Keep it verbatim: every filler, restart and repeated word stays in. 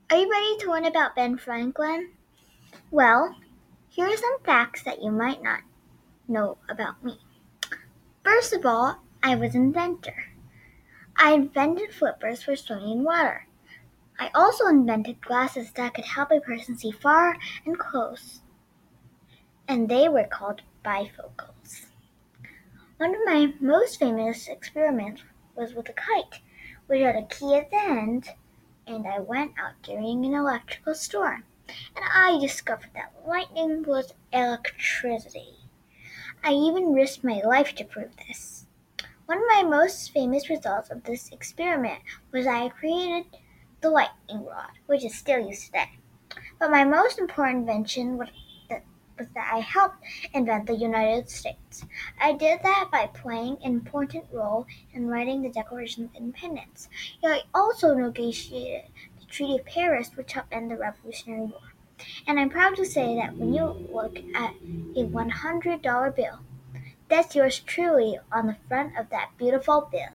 Are you ready to learn about Ben Franklin? Well, here are some facts that you might not know about me. First of all, I was an inventor. I invented flippers for swimming in water. I also invented glasses that could help a person see far and close, and they were called bifocals. One of my most famous experiments was with a kite, which had a key at the end, and I went out during an electrical storm, and I discovered that lightning was electricity. I even risked my life to prove this. One of my most famous results of this experiment was I created the lightning rod, which is still used today. But my most important invention was that, was that I helped invent the United States. I did that by playing an important role in writing the Declaration of Independence. I also negotiated the Treaty of Paris, which helped end the Revolutionary War. And I'm proud to say that when you look at a one hundred dollar bill, that's yours truly on the front of that beautiful bill.